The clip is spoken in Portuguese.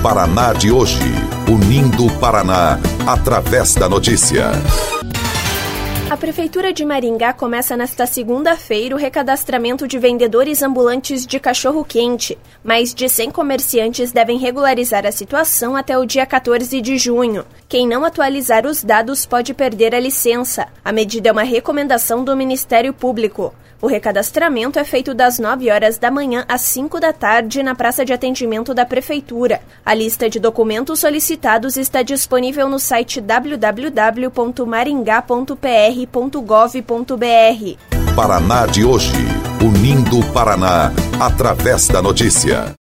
Paraná de hoje, unindo o Paraná através da notícia. A Prefeitura de Maringá começa nesta segunda-feira o recadastramento de vendedores ambulantes de cachorro-quente. Mais de 100 comerciantes devem regularizar a situação até o dia 14 de junho. Quem não atualizar os dados pode perder a licença. A medida é uma recomendação do Ministério Público. O recadastramento é feito das 9 horas da manhã às 5 da tarde na praça de atendimento da Prefeitura. A lista de documentos solicitados está disponível no site www.maringá.pr.gov.br. Paraná de hoje, unindo o Paraná através da notícia.